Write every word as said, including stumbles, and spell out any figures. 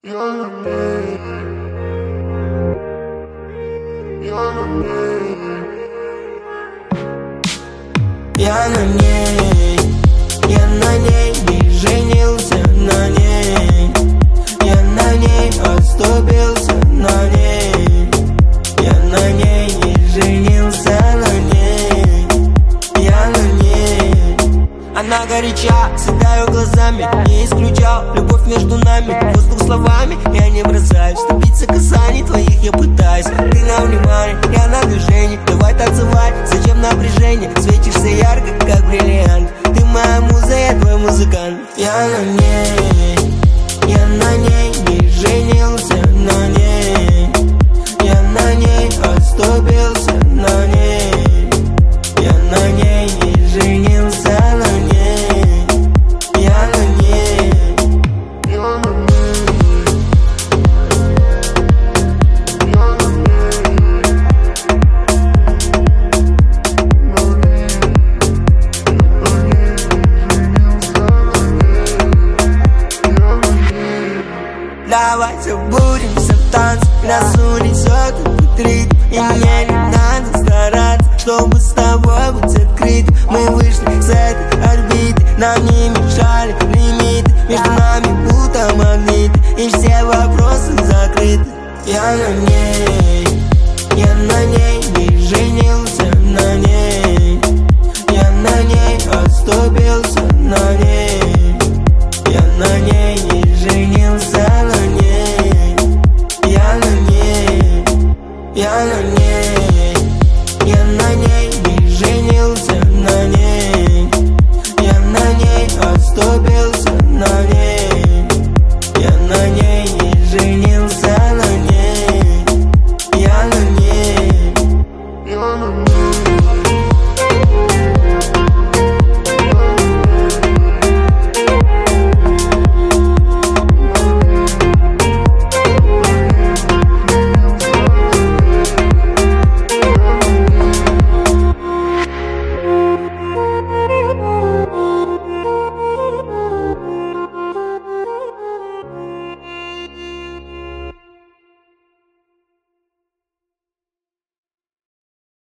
Я на ней, я на ней, я на ней, я на ней не женился на ней, я на ней оступился на ней, я на ней не женился на ней, я на ней. Она горяча, съедаю глазами, не исключал любовь между нами. Воздух словами, я не бросаюсь, добиться касаний твоих я пытаюсь. Ты на внимание, я на движении, давай танцевать, зачем напряжение? Светишься ярко, как бриллиант, ты моя муза, я твой музыкант. Я на ней, я на ней не женился на ней, я на ней оступился на ней, я на ней не женился на ней, я на ней, я на ней, я на ней, давай забудемся в танце, нас унесет этот ритм, и мне не надо стараться, чтобы с тобой быть открыт. Мы вышли с этой орбиты, нам не мешали лимиты, между нами будто магнит, и все вопросы закрыты. Я на ней, я на ней